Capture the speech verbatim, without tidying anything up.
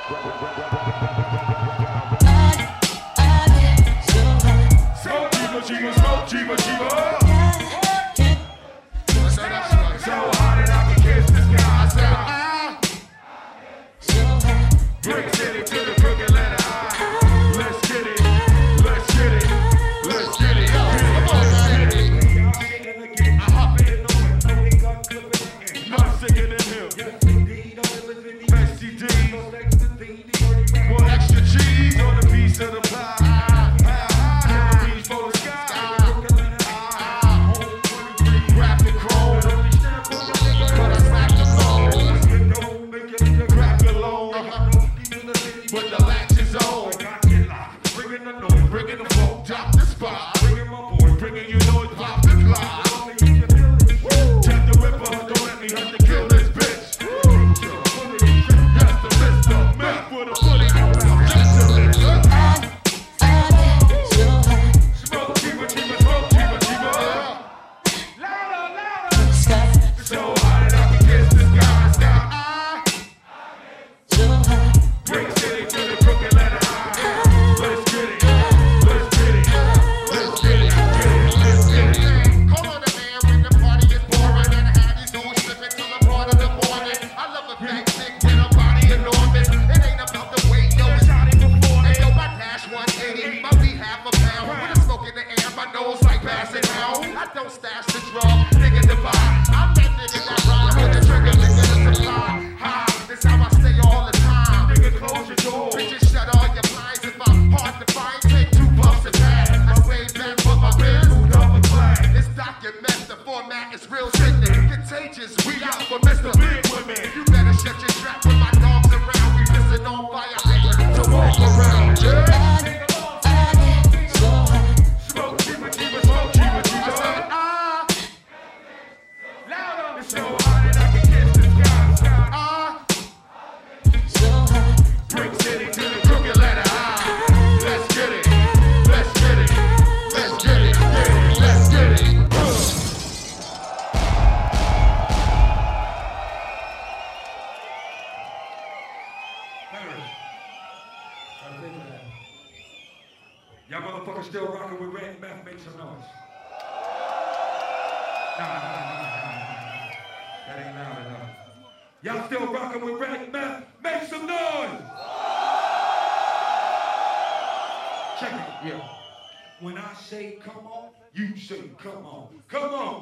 Y'all motherfuckers still rocking with Red Meth, make some noise. Nah, nah, nah, nah, nah, nah. That ain't loud enough. Y'all still rocking with Red Meth, make some noise! Check it, yeah. When I say come on, you say come on. Come on!